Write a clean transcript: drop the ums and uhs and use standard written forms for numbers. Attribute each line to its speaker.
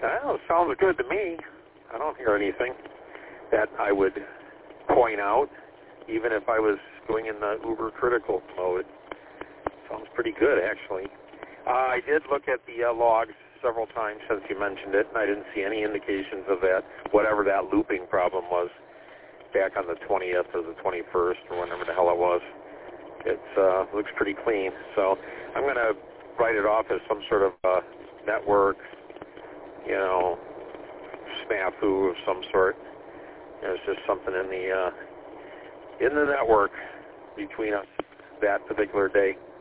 Speaker 1: Well, it sounds good to me. I don't hear anything that I would point out, even if I was going in the uber critical mode. Sounds pretty good, actually. I did look at the logs several times since you mentioned it, and I didn't see any indications of that, whatever that looping problem was back on the 20th or the 21st or whenever the hell it was. It looks pretty clean. So I'm going to write it off as some sort of network, snafu of some sort. It's just something in the network between us that particular day.